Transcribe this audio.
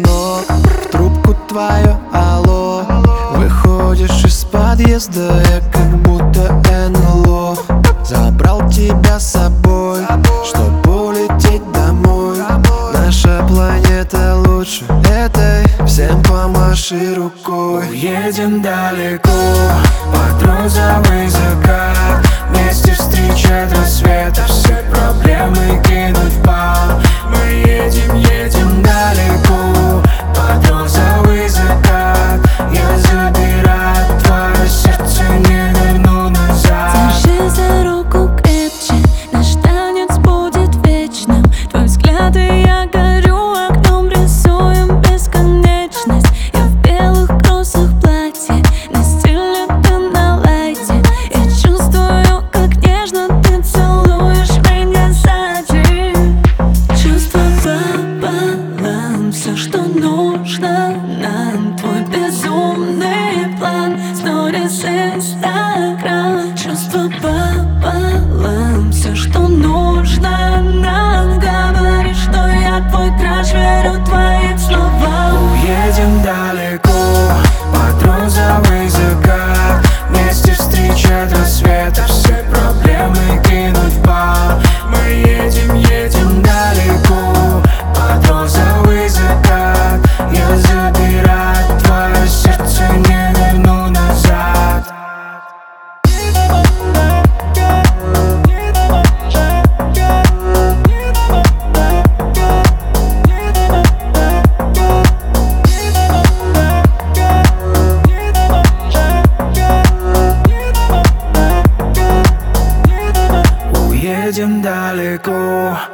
звонок, в трубку твою алло. Выходишь из подъезда, я как будто НЛО. Забрал тебя с собой, чтоб улететь домой. Наша планета лучше этой, всем помаши рукой. Уедем далеко, под розовый закат, вместе встречать рассвет, а все проблемы кинуть в пал. Мы едем, едем далеко, под розовый закат. Я забираю твое сердце, не верну назад. Держи за руку крепче, наш танец будет вечным. Твой взгляд и я горю, окном рисуем бесконечность. Я в белых кросах платье, на стиле ты на лайте. Я чувствую, как нежно ты целуешь меня сзади. Чувства пополам, все, что нужно нам. Твой безумный план, сторис, Инстаграм. Чувства пополам, все, что нужно нам. Говори, что я твой краш, верю твоим словам. Уедем далеко, под розовый закат, вместе встречать рассвет, а все проблемы кинуть в пал. Мы едем, едем далеко, под розовый закат. Я забираю твое сердце, не верну назад. Уедем далеко,